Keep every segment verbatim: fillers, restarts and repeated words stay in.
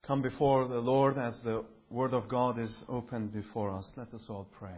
come before the Lord as the Word of God is opened before us. Let us all pray.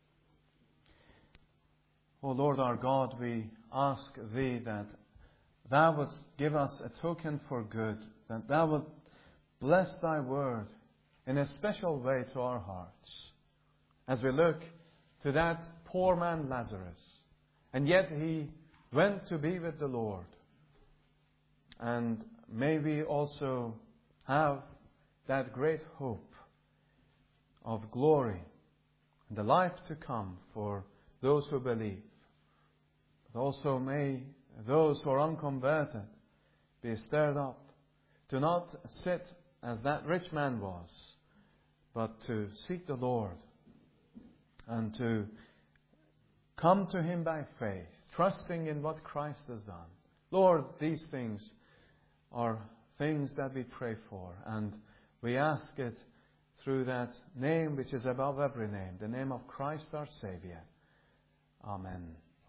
O Lord our God, we ask Thee that Thou wouldst give us a token for good, that Thou would bless Thy Word in a special way to our hearts. As we look to that poor man Lazarus, and yet he went to be with the Lord. And may we also have that great hope of glory and the life to come for those who believe. But also may those who are unconverted be stirred up to not sit as that rich man was, but to seek the Lord and to come to Him by faith, trusting in what Christ has done. Lord, these things are things that we pray for, and we ask it through that name which is above every name, the name of Christ our Saviour. Amen.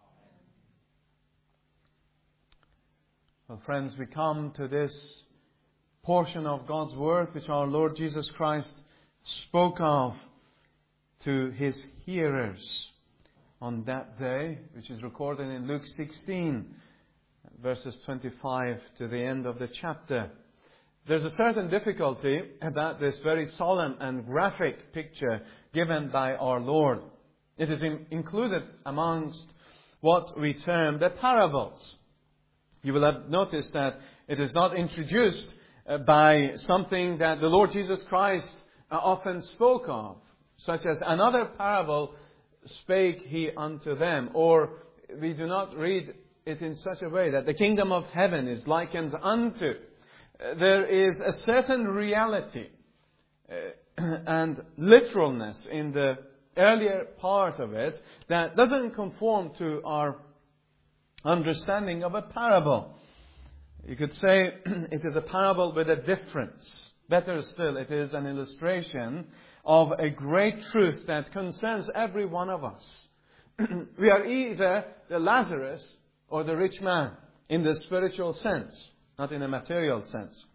Well, friends, we come to this portion of God's Word which our Lord Jesus Christ spoke of to His hearers on that day, which is recorded in Luke sixteen, verses twenty-five to the end of the chapter. There's a certain difficulty about this very solemn and graphic picture given by our Lord. It is in, included amongst what we term the parables. You will have noticed that it is not introduced uh, by something that the Lord Jesus Christ uh, often spoke of, such as another parable spake He unto them, or we do not read it in such a way that the kingdom of heaven is likened unto. There is a certain reality uh, and literalness in the earlier part of it that doesn't conform to our understanding of a parable. You could say it is a parable with a difference. Better still, it is an illustration of a great truth that concerns every one of us. We are either the Lazarus or the rich man in the spiritual sense, not in a material sense.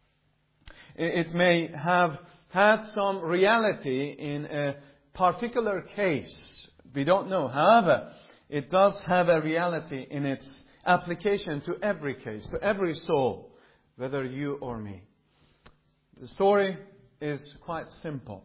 It may have had some reality in a particular case. We don't know. However, it does have a reality in its application to every case, to every soul, whether you or me. The story is quite simple.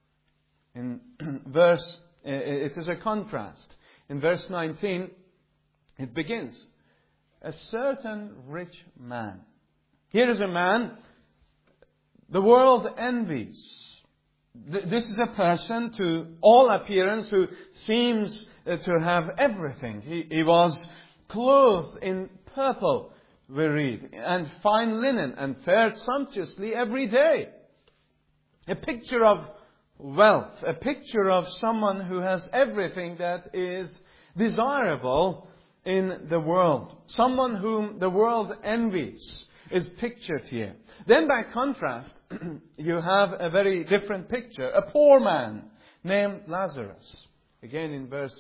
In verse, it is a contrast. In verse nineteen, it begins, a certain rich man. Here is a man the world envies. This is a person to all appearance who seems to have everything. He, he was clothed in purple, we read, and fine linen, and fared sumptuously every day. A picture of wealth, a picture of someone who has everything that is desirable in the world. Someone whom the world envies is pictured here. Then by contrast, you have a very different picture. A poor man named Lazarus. Again in verse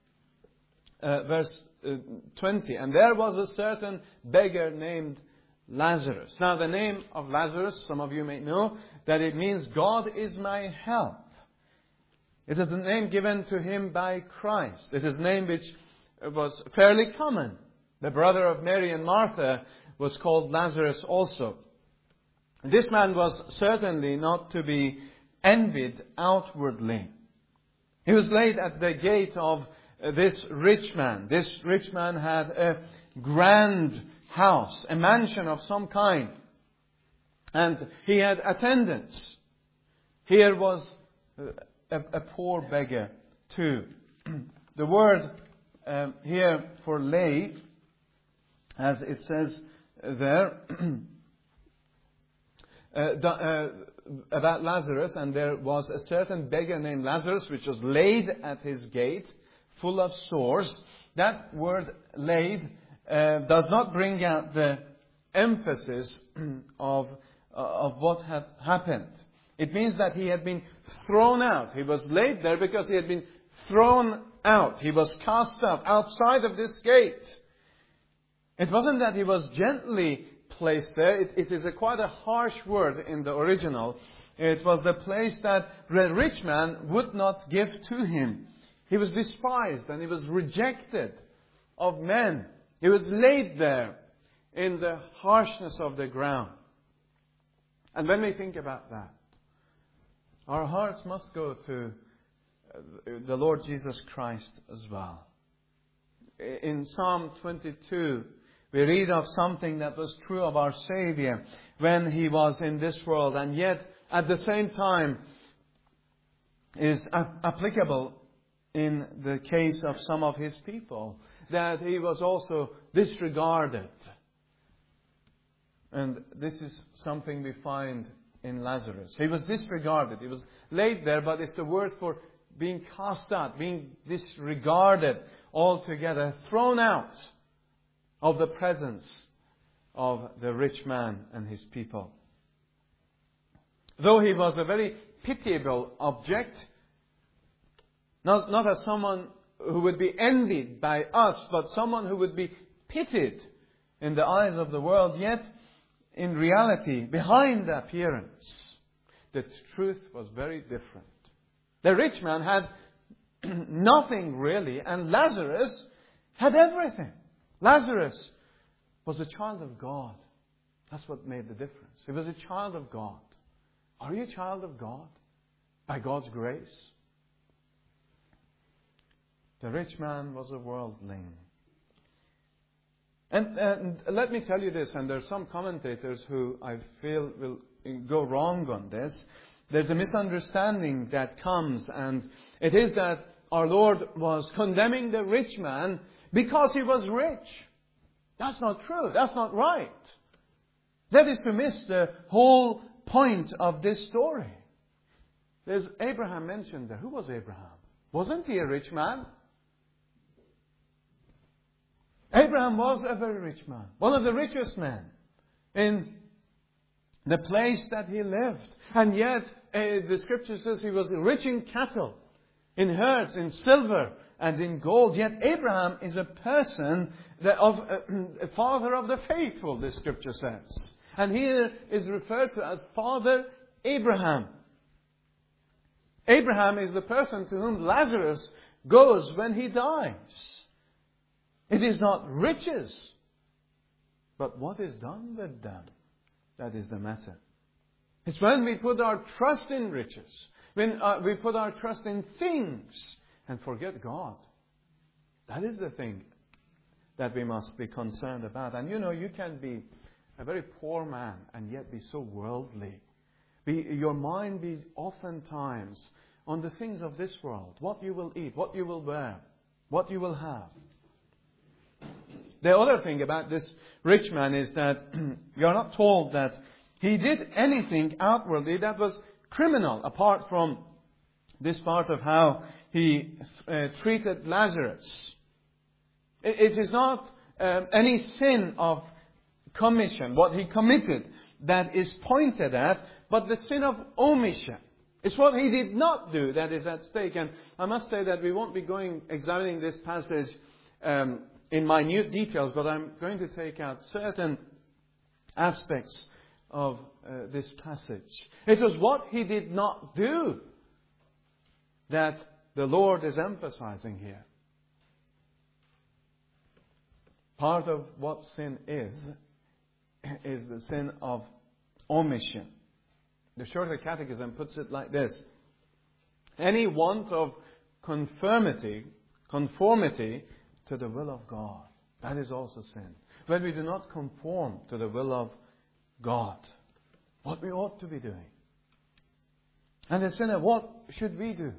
uh, verse uh, twenty. And there was a certain beggar named Lazarus. Now the name of Lazarus, some of you may know, that it means God is my help. It is the name given to him by Christ. It is a name which was fairly common. The brother of Mary and Martha was called Lazarus also. This man was certainly not to be envied outwardly. He was laid at the gate of this rich man. This rich man had a grand house, a mansion of some kind. And he had attendants. Here was a, a poor beggar too. The word um, here for lay, as it says there, uh, the, uh, about Lazarus, and there was a certain beggar named Lazarus which was laid at his gate, full of sores. That word laid uh, does not bring out the emphasis of, uh, of what had happened. It means that he had been thrown out. He was laid there because he had been thrown out. He was cast out outside of this gate. It wasn't that he was gently place there. It, it is a quite a harsh word in the original. It was the place that the rich man would not give to him. He was despised and he was rejected of men. He was laid there in the harshness of the ground. And when we think about that, our hearts must go to the Lord Jesus Christ as well. In Psalm twenty-two, we read of something that was true of our Savior when He was in this world, and yet at the same time is applicable in the case of some of His people, that He was also disregarded. And this is something we find in Lazarus. He was disregarded. He was laid there, but it's the word for being cast out, being disregarded altogether, thrown out of the presence of the rich man and his people. Though he was a very pitiable object, not, not as someone who would be envied by us, but someone who would be pitied in the eyes of the world, yet in reality, behind the appearance, the truth was very different. The rich man had nothing really, and Lazarus had everything. Lazarus was a child of God. That's what made the difference. He was a child of God. Are you a child of God? By God's grace? The rich man was a worldling. And, and let me tell you this, and there are some commentators who I feel will go wrong on this. There's a misunderstanding that comes, and it is that our Lord was condemning the rich man because he was rich. That's not true. That's not right. That is to miss the whole point of this story. There's Abraham mentioned there. Who was Abraham? Wasn't he a rich man? Abraham was a very rich man. One of the richest men in the place that he lived. And yet, uh, the scripture says he was rich in cattle, in herds, in silver, and in gold. Yet Abraham is a person that of uh, a father of the faithful, the scripture says. And here is referred to as Father Abraham. Abraham is the person to whom Lazarus goes when he dies. It is not riches, but what is done with them. That is the matter. It's when we put our trust in riches, when uh, we put our trust in things and forget God. That is the thing that we must be concerned about. And you know, you can be a very poor man and yet be so worldly. Be, your mind be oftentimes on the things of this world. What you will eat, what you will wear, what you will have. The other thing about this rich man is that we are not told that he did anything outwardly that was criminal, apart from this part of how he uh, treated Lazarus. It, it is not um, any sin of commission, what he committed, that is pointed at, but the sin of omission. It's what he did not do that is at stake. And I must say that we won't be going examining this passage um, in minute details, but I'm going to take out certain aspects of uh, this passage. It was what he did not do that the Lord is emphasizing here. Part of what sin is, is the sin of omission. The Shorter Catechism puts it like this. Any want of conformity, conformity to the will of God. That is also sin. When we do not conform to the will of God, what we ought to be doing. And the sinner, what should we do?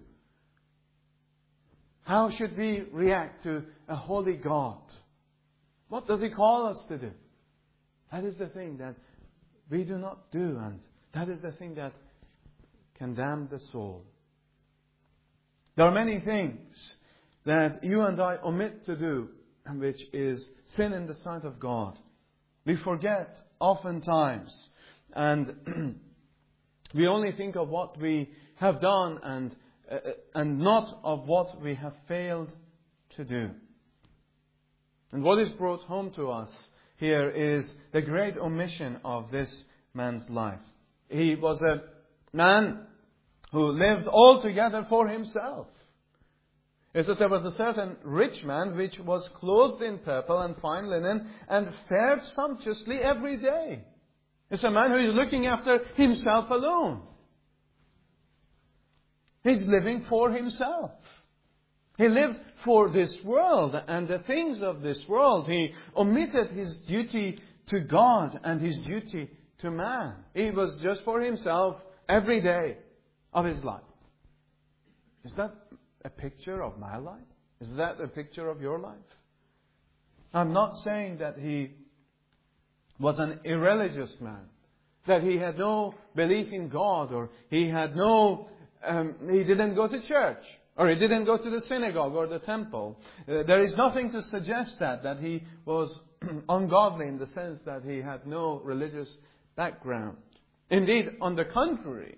How should we react to a holy God? What does He call us to do? That is the thing that we do not do, and that is the thing that can damn the soul. There are many things that you and I omit to do, which is sin in the sight of God. We forget oftentimes, and we only think of what we have done and uh, and not of what we have failed to do. And what is brought home to us here is the great omission of this man's life. He was a man who lived altogether for himself. It says there was a certain rich man which was clothed in purple and fine linen and fared sumptuously every day. It's a man who is looking after himself alone. He's living for himself. He lived for this world and the things of this world. He omitted his duty to God and his duty to man. He was just for himself every day of his life. Is that a picture of my life? Is that a picture of your life? I'm not saying that he was an irreligious man, that he had no belief in God, or he had no, um, he didn't go to church, or he didn't go to the synagogue or the temple. Uh, there is nothing to suggest that, that he was ungodly in the sense that he had no religious background. Indeed, on the contrary,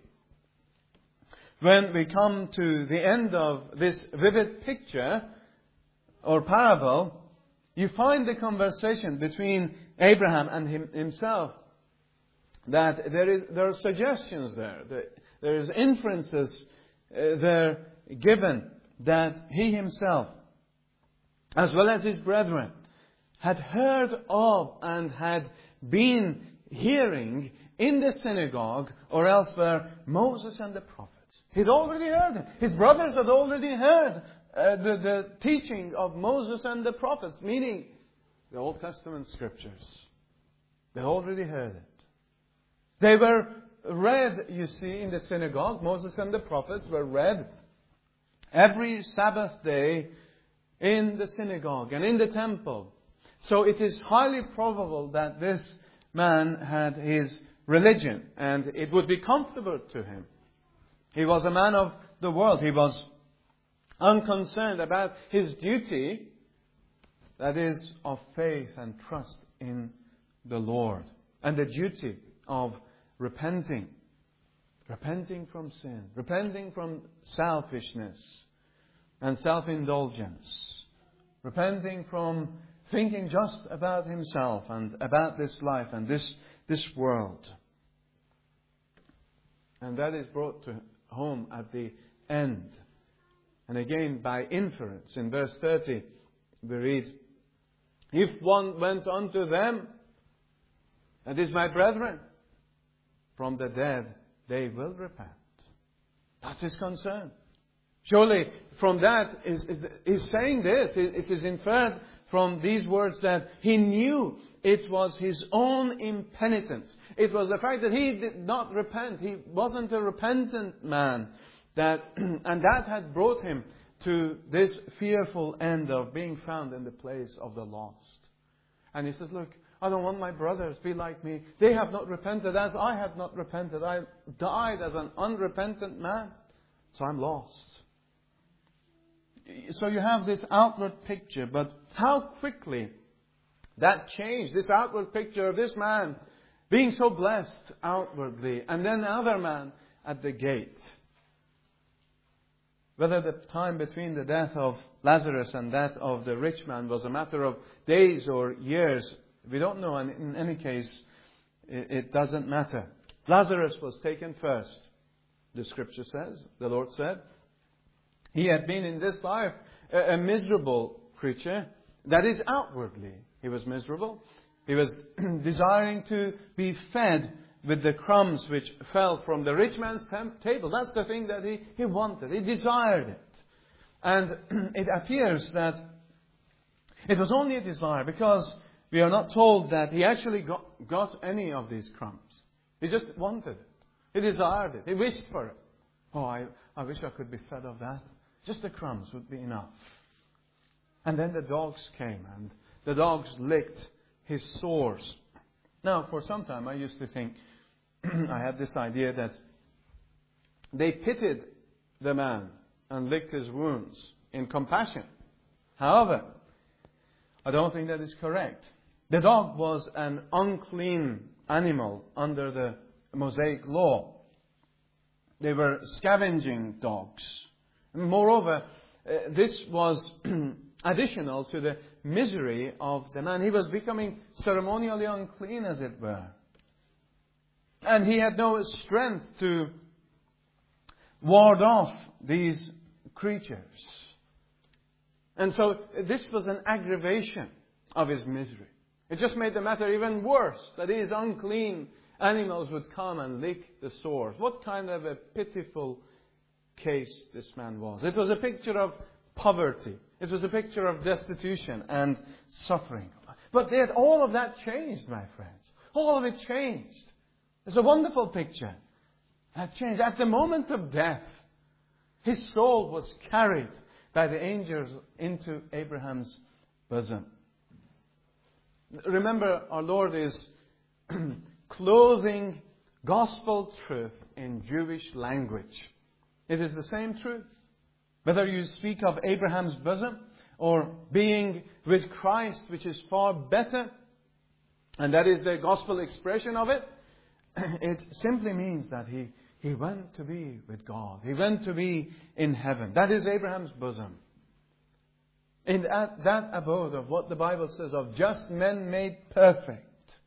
when we come to the end of this vivid picture or parable, you find the conversation between Abraham and him, himself, that there is there are suggestions there, that there is inferences uh, there given that he himself, as well as his brethren, had heard of and had been hearing in the synagogue or elsewhere Moses and the prophets. He'd already heard it. His brothers had already heard uh, the, the teaching of Moses and the prophets, meaning the Old Testament scriptures. They already heard it. They were read, you see, in the synagogue. Moses and the prophets were read every Sabbath day in the synagogue and in the temple. So it is highly probable that this man had his religion and it would be comfortable to him. He was a man of the world. He was unconcerned about his duty, that is, of faith and trust in the Lord. And the duty of repenting. Repenting from sin. Repenting from selfishness and self-indulgence. Repenting from thinking just about himself and about this life and this, this world. And that is brought to home at the end. And again, by inference, in verse thirty, we read, if one went unto them, that is my brethren, from the dead, they will repent. That's his concern. Surely, from that, is, is, is saying this, it, it is inferred from these words that he knew it was his own impenitence. It was the fact that he did not repent. He wasn't a repentant man. That, and that had brought him to this fearful end of being found in the place of the lost. And he says, look, I don't want my brothers to be like me. They have not repented as I have not repented. I died as an unrepentant man. So I'm lost. So you have this outward picture, but how quickly that changed, this outward picture of this man being so blessed outwardly, and then another man at the gate. Whether the time between the death of Lazarus and that of the rich man was a matter of days or years, we don't know, and in any case, it doesn't matter. Lazarus was taken first, the scripture says, the Lord said. He had been in this life a, a miserable creature. That is, outwardly, he was miserable. He was desiring to be fed with the crumbs which fell from the rich man's temp- table. That's the thing that he, he wanted. He desired it. And it appears that it was only a desire, because we are not told that he actually got, got any of these crumbs. He just wanted it. He desired it. He wished for it. Oh, I, I wish I could be fed of that. Just the crumbs would be enough. And then the dogs came, and the dogs licked his sores. Now, for some time, I used to think, I had this idea that they pitied the man and licked his wounds in compassion. However, I don't think that is correct. The dog was an unclean animal under the Mosaic law. They were scavenging dogs. Moreover, uh, this was additional to the misery of the man. He was becoming ceremonially unclean, as it were. And he had no strength to ward off these creatures. And so this was an aggravation of his misery. It just made the matter even worse, that these unclean animals would come and lick the sores. What kind of a pitiful case this man was. It was a picture of poverty. It was a picture of destitution and suffering. But yet all of that changed, my friends. All of it changed. It's a wonderful picture. That changed. At the moment of death, his soul was carried by the angels into Abraham's bosom. Remember, our Lord is closing gospel truth in Jewish language. It is the same truth. Whether you speak of Abraham's bosom or being with Christ, which is far better, and that is the gospel expression of it, it simply means that he, he went to be with God. He went to be in heaven. That is Abraham's bosom. In that, that abode of what the Bible says of just men made perfect.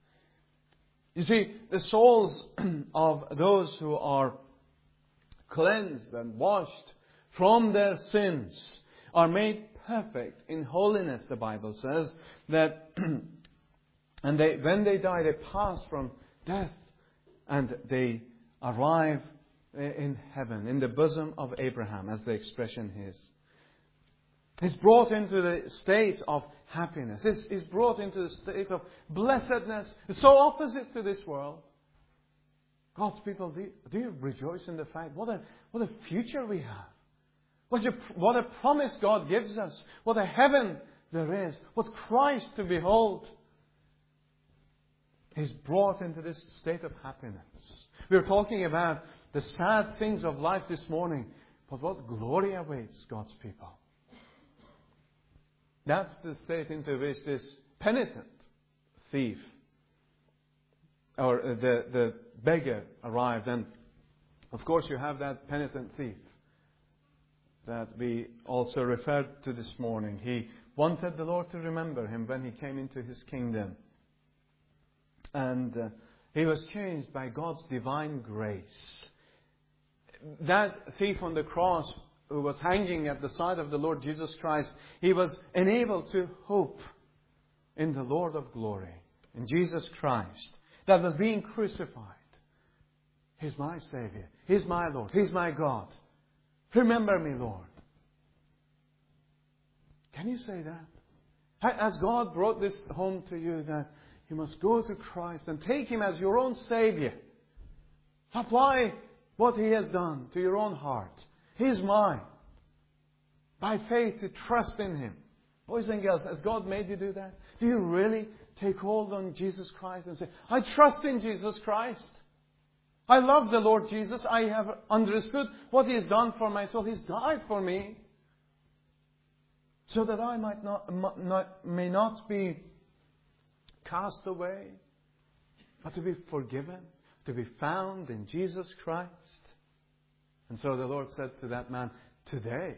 You see, the souls of those who are cleansed and washed from their sins are made perfect in holiness, the Bible says. That and they, when they die, they pass from death and they arrive in heaven, in the bosom of Abraham, as the expression is. He's brought into the state of happiness. He's, he's brought into the state of blessedness. It's so opposite to this world. God's people, do you, do you rejoice in the fact what a, what a future we have? What a, what a promise God gives us. What a heaven there is. What Christ to behold. He's brought into this state of happiness. We were talking about the sad things of life this morning. But what glory awaits God's people. That's the state into which this penitent thief or the, the beggar arrived. And of course you have that penitent thief that we also referred to this morning. He wanted the Lord to remember him when he came into his kingdom. And uh, he was changed by God's divine grace. That thief on the cross who was hanging at the side of the Lord Jesus Christ, he was enabled to hope in the Lord of glory, in Jesus Christ, that was being crucified. He's my Savior. He's my Lord. He's my God. Remember me, Lord. Can you say that? Has God brought this home to you, that you must go to Christ and take Him as your own Savior? Apply what He has done to your own heart. He's mine. By faith to trust in Him. Boys and girls, has God made you do that? Do you really take hold on Jesus Christ and say, I trust in Jesus Christ. I love the Lord Jesus. I have understood what He has done for my soul. He's died for me. So that I might not, not, may not be cast away, but to be forgiven, to be found in Jesus Christ. And so the Lord said to that man, today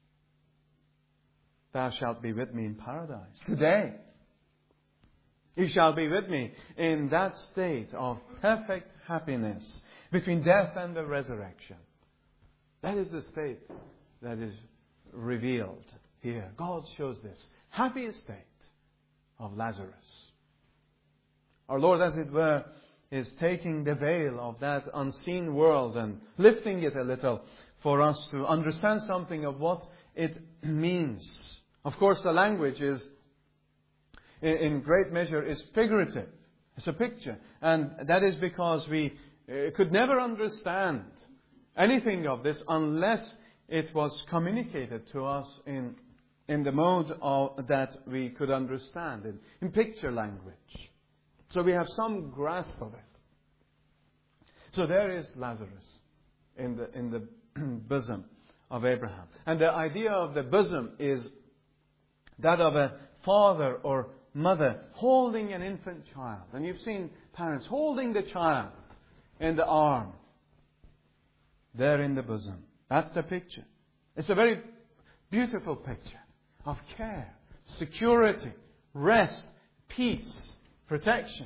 thou shalt be with me in paradise. Today you shall be with me in that state of perfect happiness between death and the resurrection. That is the state that is revealed here. God shows this happy state of Lazarus. Our Lord, as it were, is taking the veil of that unseen world and lifting it a little for us to understand something of what it means. Of course, the language is, in great measure, is figurative. It's a picture. And that is because we could never understand anything of this unless it was communicated to us in, in the mode of, that we could understand it, in picture language. So we have some grasp of it. So there is Lazarus in the in the bosom of Abraham. And the idea of the bosom is that of a father or mother holding an infant child. And you've seen parents holding the child in the arm. There in the bosom. That's the picture. It's a very beautiful picture of care, security, rest, peace, protection.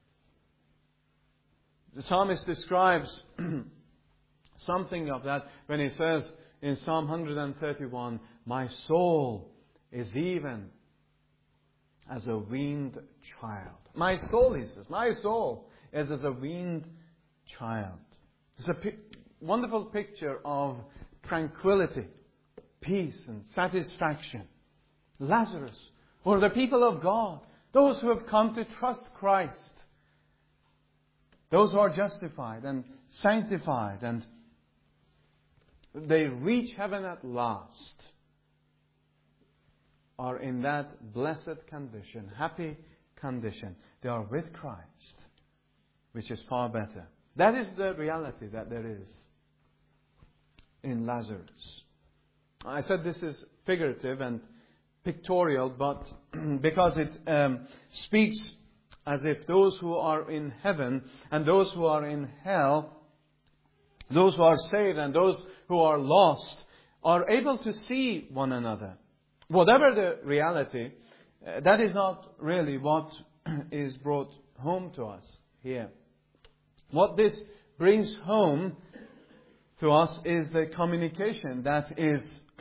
The psalmist describes something of that when he says in Psalm one thirty-one, "My soul is even as a weaned child." My soul, he says, my soul is as a weaned child. It's a pi- wonderful picture of tranquility, peace and satisfaction. Lazarus, or the people of God, those who have come to trust Christ, those who are justified and sanctified, and they reach heaven at last, are in that blessed condition, happy condition. They are with Christ, which is far better. That is the reality that there is in Lazarus. I said this is figurative and pictorial, but because it um, speaks as if those who are in heaven and those who are in hell, those who are saved and those who are lost, are able to see one another. Whatever the reality, uh, that is not really what is brought home to us here. What this brings home to us is the communication that is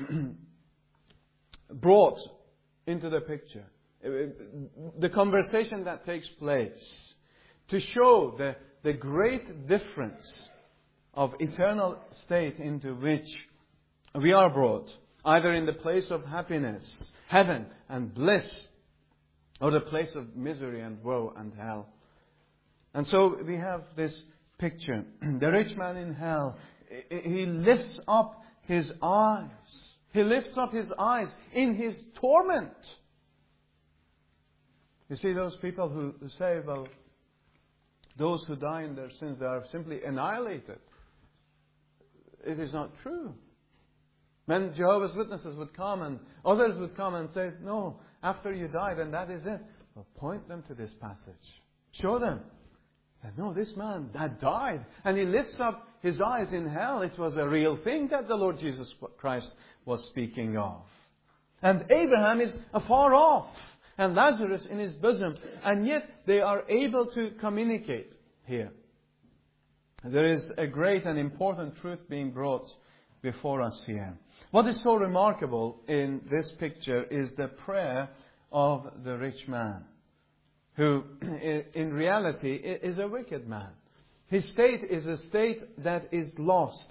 brought into the picture. The conversation that takes place to show the, the great difference of eternal state into which we are brought, either in the place of happiness, heaven and bliss, or the place of misery and woe and hell. And so we have this picture. The rich man in hell, he lifts up his eyes. He lifts up his eyes in his torment. You see those people who say, well, those who die in their sins, they are simply annihilated. It is not true. When Jehovah's Witnesses would come and others would come and say, no, after you die, then that is it. Well, point them to this passage. Show them. And no, this man that died, and he lifts up his eyes in hell. It was a real thing that the Lord Jesus Christ was speaking of. And Abraham is afar off, and Lazarus in his bosom, and yet they are able to communicate here. There is a great and important truth being brought before us here. What is so remarkable in this picture is the prayer of the rich man, who in reality is a wicked man. His state is a state that is lost.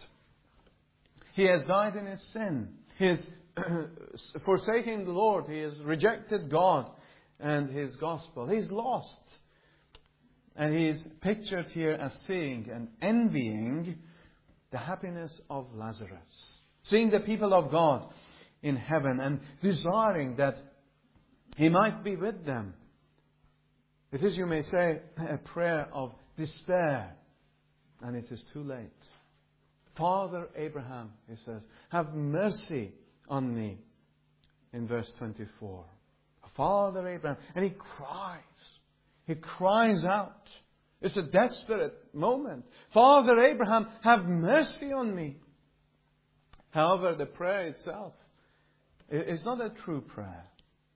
He has died in his sin. He has forsaken the Lord. He has rejected God and His gospel. He's lost. And he is pictured here as seeing and envying the happiness of Lazarus. Seeing the people of God in heaven and desiring that he might be with them. It is, you may say, a prayer of despair. And it is too late. Father Abraham, he says, have mercy on me. In verse twenty-four. Father Abraham. And he cries. He cries out. It's a desperate moment. Father Abraham, have mercy on me. However, the prayer itself is not a true prayer.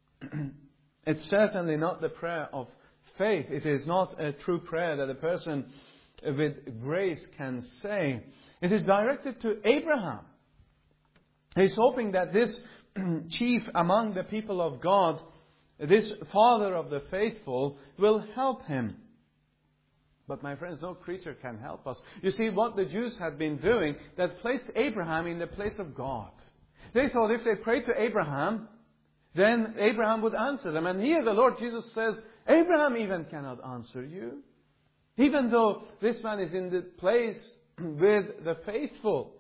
It's certainly not the prayer of faith. It is not a true prayer that a person with grace can say. It is directed to Abraham. He's hoping that this chief among the people of God, this father of the faithful, will help him. But my friends, no creature can help us. You see, what the Jews had been doing, that placed Abraham in the place of God. They thought if they prayed to Abraham, then Abraham would answer them. And here the Lord Jesus says, Abraham even cannot answer you. Even though this man is in the place with the faithful.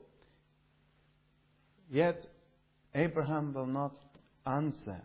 Yet Abraham will not answer.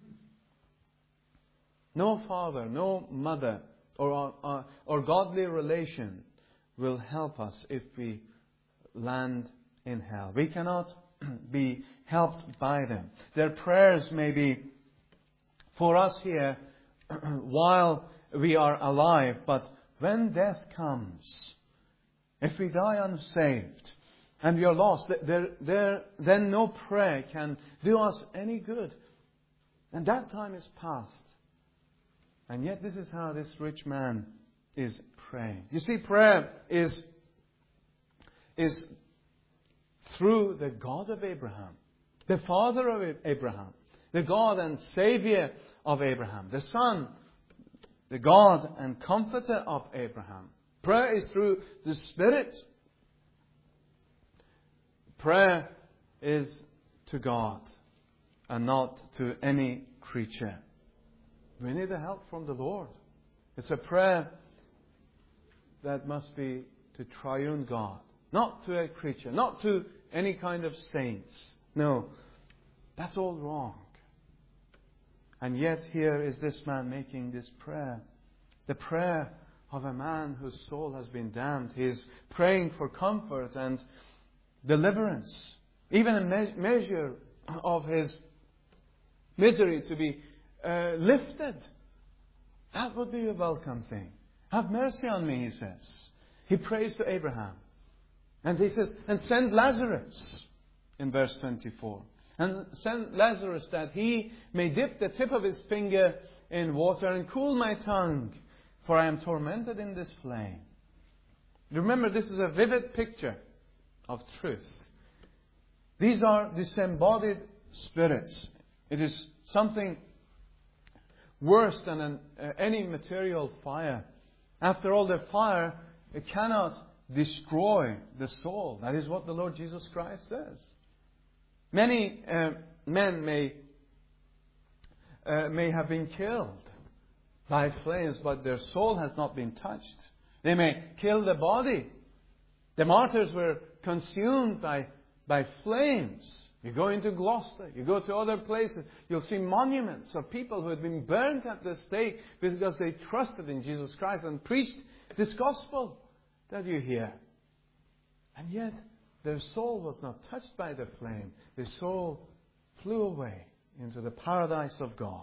No father, no mother, or, or, or godly relation will help us if we land in hell. We cannot be helped by them. Their prayers may be for us here while we are alive, but when death comes, if we die unsaved and we are lost, there, there, then no prayer can do us any good. And that time is past. And yet this is how this rich man is praying. You see, prayer is, is through the God of Abraham, the father of Abraham, the God and Savior of Abraham, the Son, the God and Comforter of Abraham. Prayer is through the Spirit. Prayer is to God and not to any creature. We need the help from the Lord. It's a prayer that must be to triune God, not to a creature, not to any kind of saints. No, that's all wrong. And yet here is this man making this prayer. The prayer of a man whose soul has been damned. He is praying for comfort and deliverance. Even a me- measure of his misery to be uh, lifted. That would be a welcome thing. Have mercy on me, he says. He prays to Abraham. And he says, and send Lazarus, in verse twenty-four. And send Lazarus that he may dip the tip of his finger in water and cool my tongue, for I am tormented in this flame. Remember, this is a vivid picture of truth. These are disembodied spirits. It is something worse than an, uh, any material fire. After all, the fire, it cannot destroy the soul. That is what the Lord Jesus Christ says. Many uh, men may uh, may have been killed by flames, but their soul has not been touched. They may kill the body. The martyrs were consumed by, by flames. You go into Gloucester, you go to other places, you'll see monuments of people who had been burned at the stake because they trusted in Jesus Christ and preached this gospel that you hear. And yet, their soul was not touched by the flame. Their soul flew away into the paradise of God.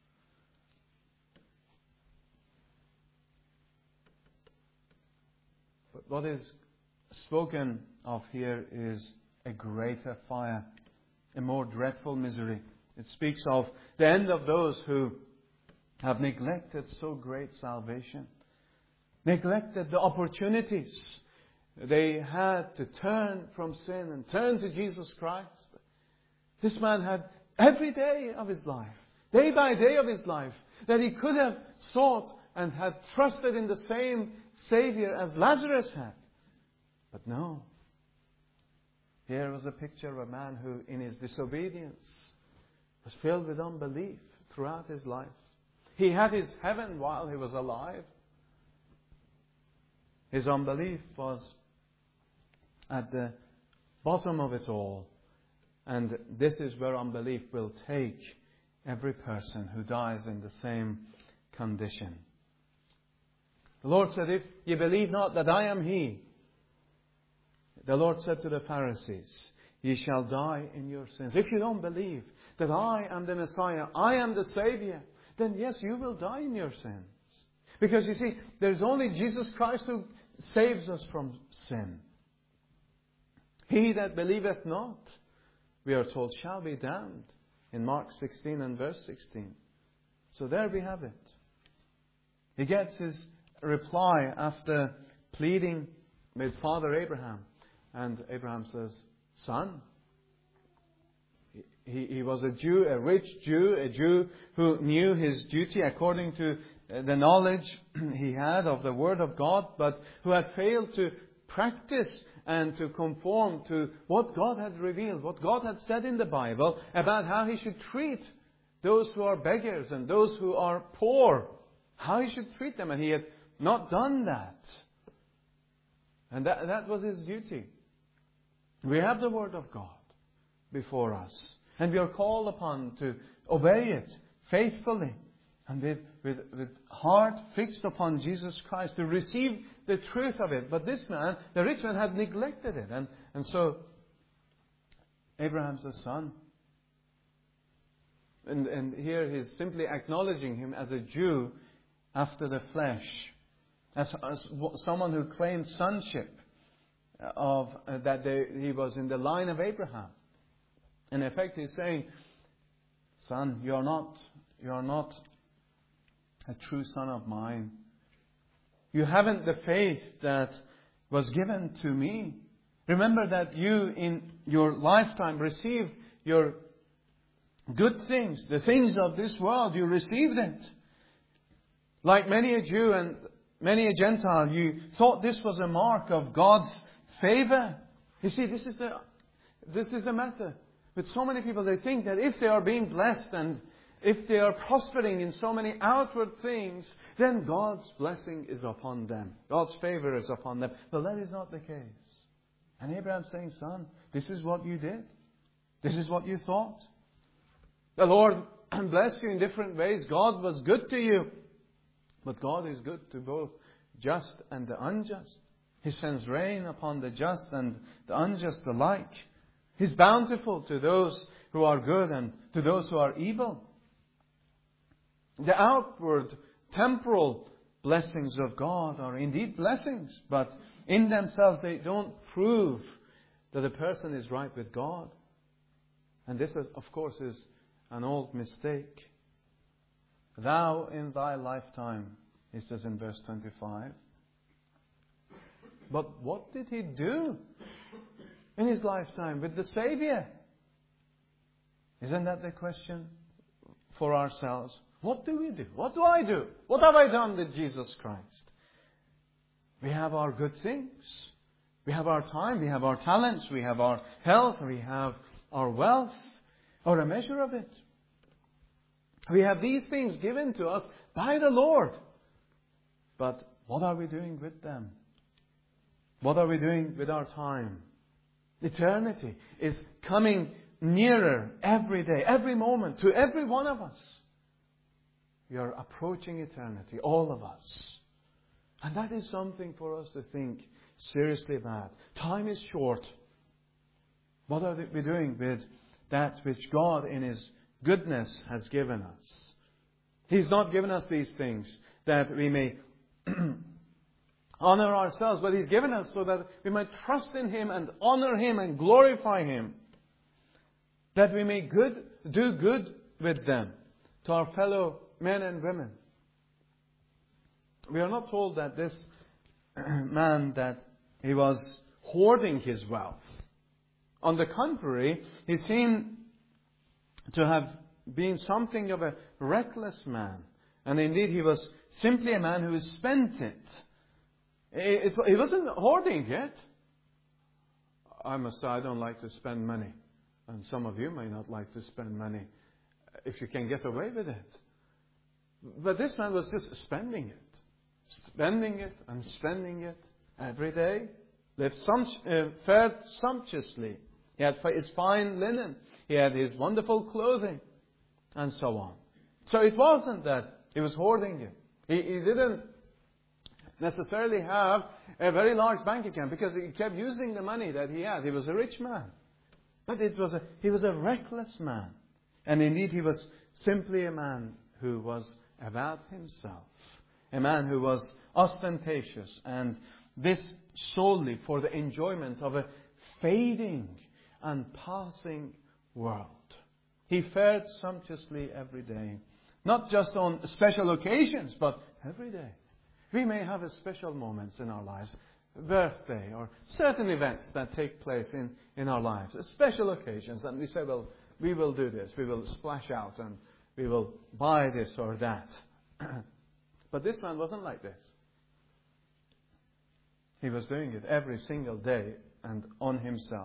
But what is spoken of here is a greater fire, a more dreadful misery. It speaks of the end of those who have neglected so great salvation, neglected the opportunities they had to turn from sin and turn to Jesus Christ. This man had every day of his life, day by day of his life, that he could have sought and had trusted in the same Savior as Lazarus had. But no. Here was a picture of a man who, in his disobedience, was filled with unbelief throughout his life. He had his heaven while he was alive. His unbelief was at the bottom of it all. And this is where unbelief will take every person who dies in the same condition. The Lord said, if ye believe not that I am He, the Lord said to the Pharisees, ye shall die in your sins. If you don't believe that I am the Messiah, I am the Savior, then yes, you will die in your sins. Because you see, there's only Jesus Christ who saves us from sin. He that believeth not, we are told, shall be damned. In Mark sixteen and verse sixteen. So there we have it. He gets his reply after pleading with Father Abraham. And Abraham says, son. He, he was a Jew, a rich Jew, a Jew who knew his duty according to the knowledge he had of the Word of God, but who had failed to practice and to conform to what God had revealed, what God had said in the Bible about how he should treat those who are beggars and those who are poor, how he should treat them. And he had not done that. And that, that was his duty. We have the Word of God before us. And we are called upon to obey it faithfully and with, with, with heart fixed upon Jesus Christ to receive the truth of it. But this man, the rich man, had neglected it. And, and so Abraham's the son. And, and here he's simply acknowledging him as a Jew after the flesh, as, as someone who claimed sonship of uh, that they, he was in the line of Abraham. In effect, he's saying, son, you are not, you are not a true son of mine. You haven't the faith that was given to me. Remember that you in your lifetime received your good things, the things of this world, you received it. Like many a Jew and many a Gentile, you thought this was a mark of God's favor. You see, this is the this is the matter. With so many people, they think that if they are being blessed and if they are prospering in so many outward things, then God's blessing is upon them. God's favor is upon them. But that is not the case. And Abraham's saying, son, this is what you did. This is what you thought. The Lord blessed you in different ways. God was good to you. But God is good to both just and the unjust. He sends rain upon the just and the unjust alike. He's bountiful to those who are good and to those who are evil. The outward temporal blessings of God are indeed blessings, but in themselves they don't prove that a person is right with God. And this, is, of course, is an old mistake. Thou in thy lifetime, he says in verse twenty-five. But what did he do in his lifetime with the Savior? Isn't that the question for ourselves? What do we do? What do I do? What have I done with Jesus Christ? We have our good things. We have our time. We have our talents. We have our health. We have our wealth, or a measure of it. We have these things given to us by the Lord. But what are we doing with them? What are we doing with our time? Eternity is coming nearer every day, every moment, to every one of us. We are approaching eternity, all of us. And that is something for us to think seriously about. Time is short. What are we doing with that which God in His goodness has given us? He's not given us these things that we may honor ourselves, but He's given us so that we might trust in Him and honor Him and glorify Him. That we may good, do good with them to our fellow men and women. We are not told that this man, that he was hoarding his wealth. On the contrary, he seemed to have been something of a reckless man. And indeed, he was simply a man who spent it. It, it. He wasn't hoarding it. I must say, I don't like to spend money. And some of you may not like to spend money if you can get away with it. But this man was just spending it. Spending it and spending it every day. Lived some, uh, fared sumptuously. He had his fine linen. He had his wonderful clothing. And so on. So it wasn't that he was hoarding it. He, he didn't necessarily have a very large bank account because he kept using the money that he had. He was a rich man. But it was a, he was a reckless man. And indeed he was simply a man who was about himself. A man who was ostentatious. And this solely for the enjoyment of a fading and passing world. He fared sumptuously every day. Not just on special occasions, but every day. We may have a special moments in our lives. Birthday or certain events that take place in, in our lives. Special occasions. And we say, well, we will do this. We will splash out and we will buy this or that. But this man wasn't like this. He was doing it every single day and on himself.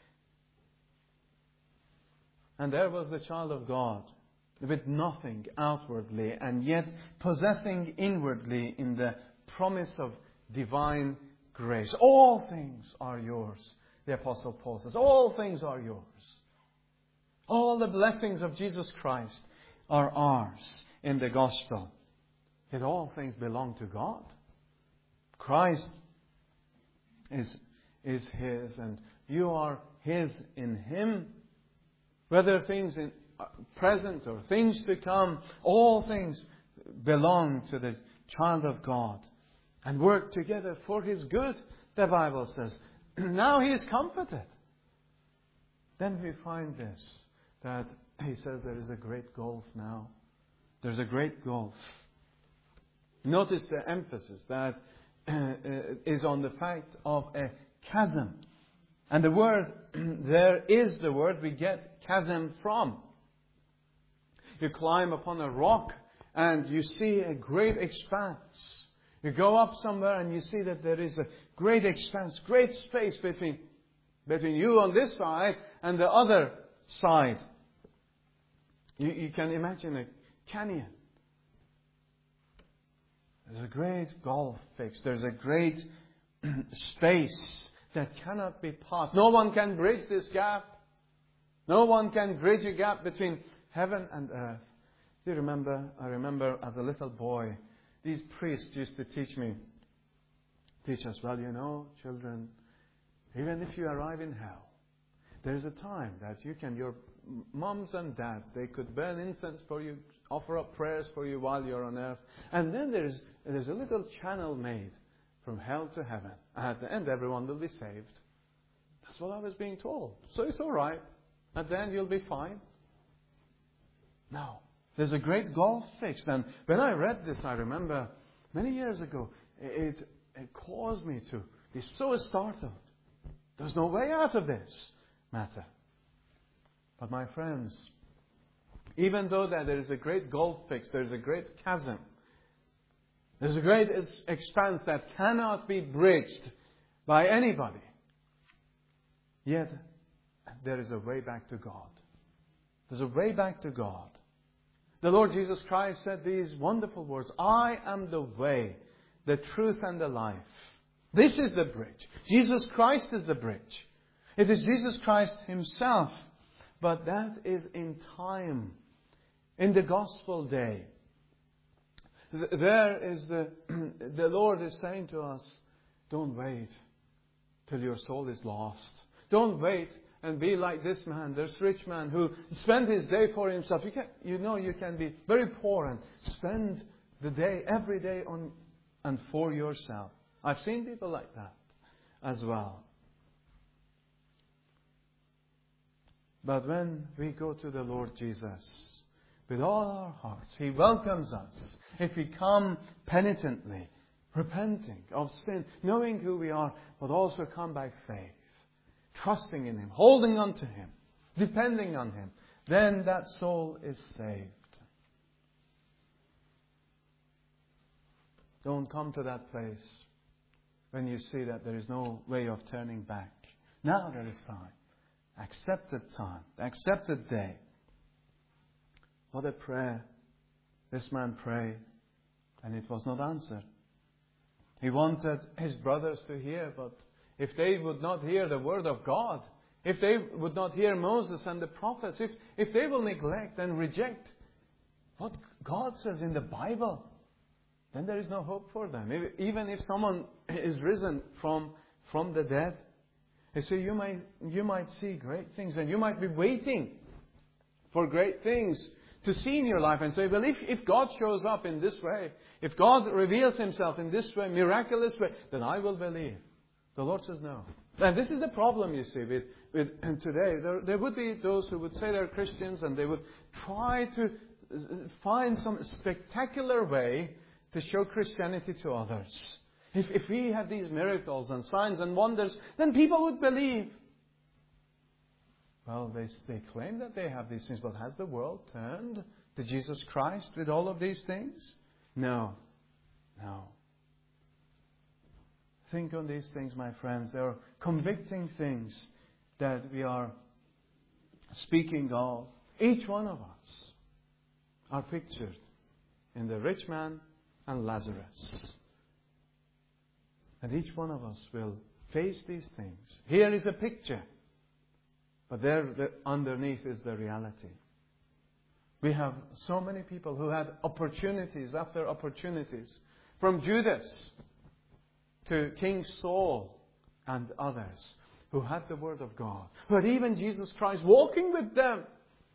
And there was the child of God with nothing outwardly and yet possessing inwardly in the promise of divine grace. All things are yours, the Apostle Paul says. All things are yours. All the blessings of Jesus Christ are ours in the gospel. Yet all things belong to God. Christ is, is His and you are His in Him. Whether things in present or things to come, all things belong to the child of God and work together for His good, the Bible says. Now He is comforted. Then we find this, that he says there is a great gulf now. There's a great gulf. Notice the emphasis that uh, is on the fact of a chasm. And the word, there is the word we get chasm from. You climb upon a rock and you see a great expanse. You go up somewhere and you see that there is a great expanse, great space between, between you on this side and the other side. You, you can imagine a canyon. There's a great gulf fixed. There's a great space that cannot be passed. No one can bridge this gap. No one can bridge a gap between heaven and earth. Do you remember? I remember as a little boy, these priests used to teach me, teach us, well, you know, children, even if you arrive in hell, there's a time that you can, your moms and dads, they could burn incense for you, offer up prayers for you while you're on earth. And then there's, there's a little channel made from hell to heaven. And at the end, everyone will be saved. That's what I was being told. So it's all right. At the end, you'll be fine. No. There's a great gulf fixed. And when I read this, I remember many years ago, it, it caused me to be so startled. There's no way out of this matter. But my friends, even though that there is a great gulf fixed, there's a great chasm, there's a great expanse that cannot be bridged by anybody, yet there is a way back to God. There's a way back to God. The Lord Jesus Christ said these wonderful words, I am the way, the truth and the life. This is the bridge. Jesus Christ is the bridge. It is Jesus Christ Himself. But that is in time. In the gospel day. There is the, the Lord is saying to us, don't wait till your soul is lost. Don't wait and be like this man, this rich man who spent his day for himself. You can, you know, you can be very poor and spend the day, every day on and for yourself. I've seen people like that as well. But when we go to the Lord Jesus with all our hearts, He welcomes us. If we come penitently, repenting of sin, knowing who we are, but also come by faith, trusting in Him, holding on to Him, depending on Him, then that soul is saved. Don't come to that place when you see that there is no way of turning back. Now there is time. Accepted time. Accepted day. What a prayer this man prayed, and it was not answered. He wanted his brothers to hear, but if they would not hear the word of God, if they would not hear Moses and the prophets, if, if they will neglect and reject what God says in the Bible, then there is no hope for them. Even if someone is risen from, from the dead, you see, you might, you might see great things, and you might be waiting for great things to see in your life and say, well, if, if God shows up in this way, if God reveals Himself in this way, miraculous way, then I will believe. The Lord says no. And this is the problem, you see, with, with today. There, there would be those who would say they're Christians, and they would try to find some spectacular way to show Christianity to others. If, if we had these miracles and signs and wonders, then people would believe. Well, they, they claim that they have these things, but has the world turned to Jesus Christ with all of these things? No. No. Think on these things, my friends. They are convicting things that we are speaking of. Each one of us are pictured in the rich man and Lazarus. And each one of us will face these things. Here is a picture. But there, the, underneath is the reality. We have so many people who had opportunities after opportunities. From Judas to King Saul and others who had the Word of God. But even Jesus Christ walking with them.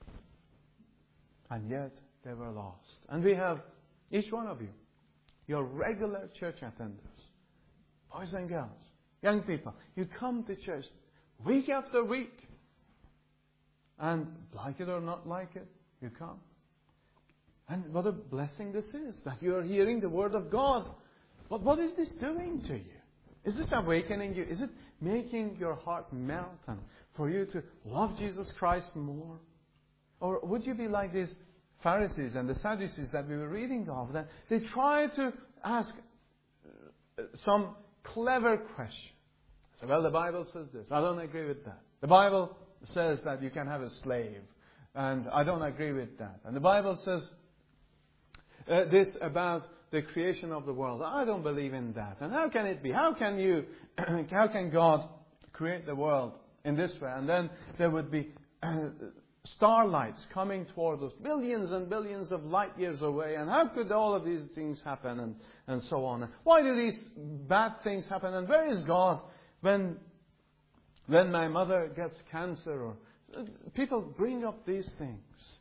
And yet they were lost. And we have, each one of you, your regular church attenders. Boys and girls, young people, you come to church week after week. And like it or not like it, you come. And what a blessing this is, that you are hearing the Word of God. But what is this doing to you? Is this awakening you? Is it making your heart melt and for you to love Jesus Christ more? Or would you be like these Pharisees and the Sadducees that we were reading of, that they try to ask some clever question. So, well, the Bible says this. I don't agree with that. The Bible says that you can have a slave. And I don't agree with that. And the Bible says uh, this about the creation of the world. I don't believe in that. And how can it be? How can you, how can God create the world in this way? And then there would be uh, starlights coming towards us, billions and billions of light years away. And how could all of these things happen? And, and so on. Why do these bad things happen? And where is God when, when my mother gets cancer? Or people bring up these things.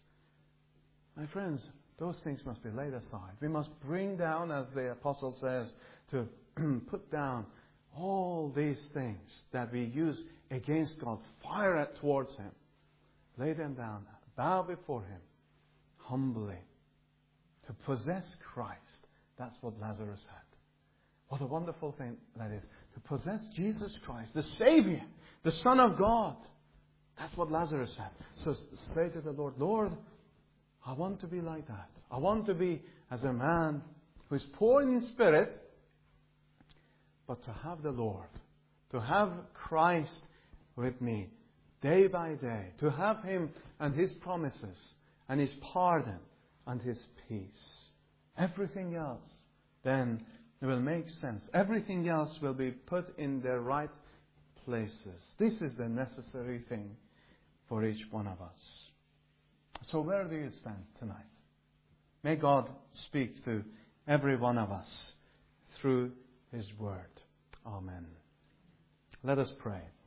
My friends, those things must be laid aside. We must bring down, as the Apostle says, to put down all these things that we use against God. Fire it towards Him. Lay them down. Bow before Him. Humbly. To possess Christ. That's what Lazarus had. What a wonderful thing that is. To possess Jesus Christ, the Savior, the Son of God. That's what Lazarus had. So say to the Lord, Lord, I want to be like that. I want to be as a man who is poor in spirit, but to have the Lord, to have Christ with me day by day, to have Him and His promises and His pardon and His peace. Everything else then will make sense. Everything else will be put in their right places. This is the necessary thing for each one of us. So where do you stand tonight? May God speak to every one of us through His Word. Amen. Let us pray.